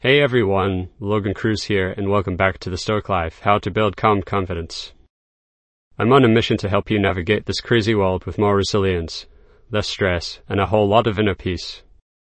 Hey everyone, Logan Cruz here, and welcome back to The Stoic Life, How to Build Calm Confidence. I'm on a mission to help you navigate this crazy world with more resilience, less stress, and a whole lot of inner peace.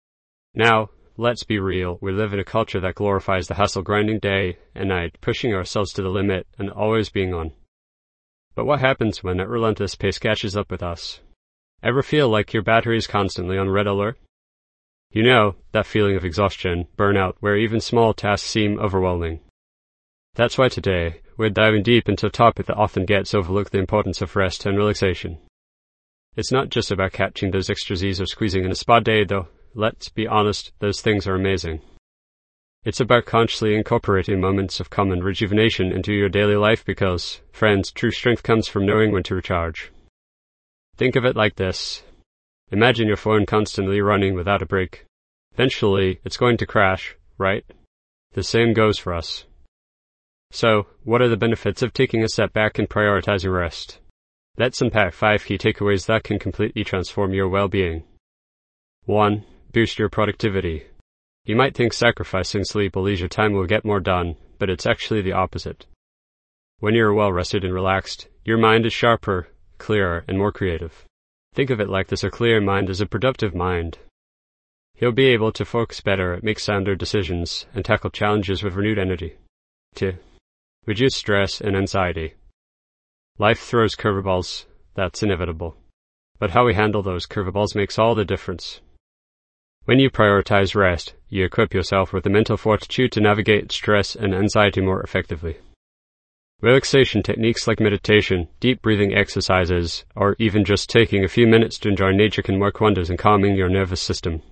Now, let's be real, we live in a culture that glorifies the hustle grinding day and night, pushing ourselves to the limit and always being on. But what happens when that relentless pace catches up with us? Ever feel like your battery is constantly on red alert? You know, that feeling of exhaustion, burnout, where even small tasks seem overwhelming. That's why today, we're diving deep into a topic that often gets overlooked: the importance of rest and relaxation. It's not just about catching those extra Z's or squeezing in a spa day, though, let's be honest, those things are amazing. It's about consciously incorporating moments of calm and rejuvenation into your daily life because, friends, true strength comes from knowing when to recharge. Think of it like this. Imagine your phone constantly running without a break. Eventually, it's going to crash, right? The same goes for us. So, what are the benefits of taking a step back and prioritizing rest? Let's unpack 5 key takeaways that can completely transform your well-being. 1. Boost your productivity. You might think sacrificing sleep or leisure time will get more done, but it's actually the opposite. When you're well-rested and relaxed, your mind is sharper, clearer, and more creative. Think of it like this: a clear mind is a productive mind. You'll be able to focus better, make sounder decisions, and tackle challenges with renewed energy. 2. Reduce stress and anxiety. Life throws curveballs, that's inevitable. But how we handle those curveballs makes all the difference. When you prioritize rest, you equip yourself with the mental fortitude to navigate stress and anxiety more effectively. Relaxation techniques like meditation, deep breathing exercises, or even just taking a few minutes to enjoy nature can work wonders in calming your nervous system.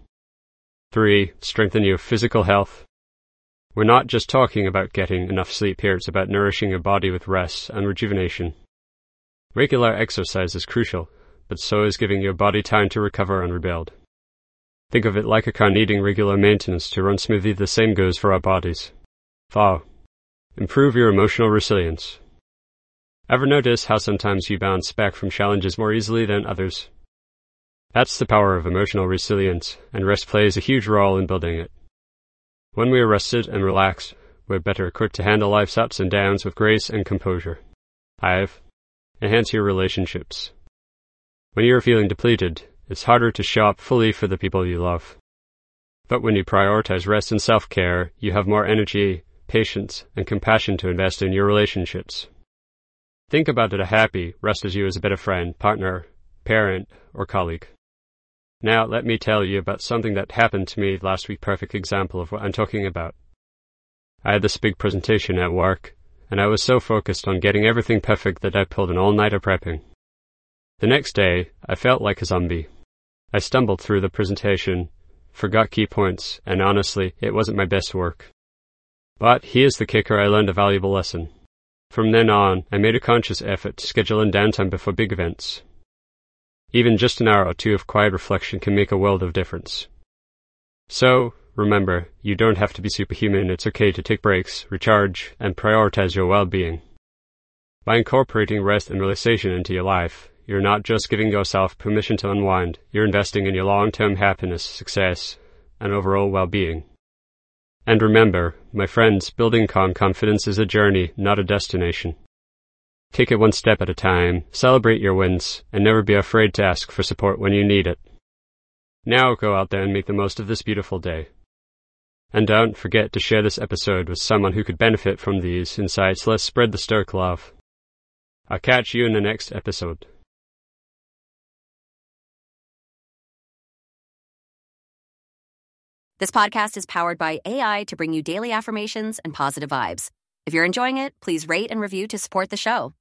3. Strengthen your physical health. We're not just talking about getting enough sleep here, it's about nourishing your body with rest and rejuvenation. Regular exercise is crucial, but so is giving your body time to recover and rebuild. Think of it like a car needing regular maintenance to run smoothly. The same goes for our bodies. 4. Improve your emotional resilience. Ever notice how sometimes you bounce back from challenges more easily than others? That's the power of emotional resilience, and rest plays a huge role in building it. When we are rested and relaxed, we're better equipped to handle life's ups and downs with grace and composure. 5. Enhance your relationships. When you're feeling depleted, it's harder to show up fully for the people you love. But when you prioritize rest and self-care, you have more energy, patience, and compassion to invest in your relationships. Think about it: a happy, rested you as a better friend, partner, parent, or colleague. Now, let me tell you about something that happened to me last week. Perfect example of what I'm talking about. I had this big presentation at work, and I was so focused on getting everything perfect that I pulled an all-nighter prepping. The next day, I felt like a zombie. I stumbled through the presentation, forgot key points, and honestly, it wasn't my best work. But here's the kicker: I learned a valuable lesson. From then on, I made a conscious effort to schedule in downtime before big events. Even just an hour or 2 of quiet reflection can make a world of difference. So, remember, you don't have to be superhuman. It's okay to take breaks, recharge, and prioritize your well-being. By incorporating rest and relaxation into your life, you're not just giving yourself permission to unwind, you're investing in your long-term happiness, success, and overall well-being. And remember, my friends, building calm confidence is a journey, not a destination. Take it one step at a time, celebrate your wins, and never be afraid to ask for support when you need it. Now go out there and make the most of this beautiful day. And don't forget to share this episode with someone who could benefit from these insights. Let's spread the Stoic love. I'll catch you in the next episode. This podcast is powered by AI to bring you daily affirmations and positive vibes. If you're enjoying it, please rate and review to support the show.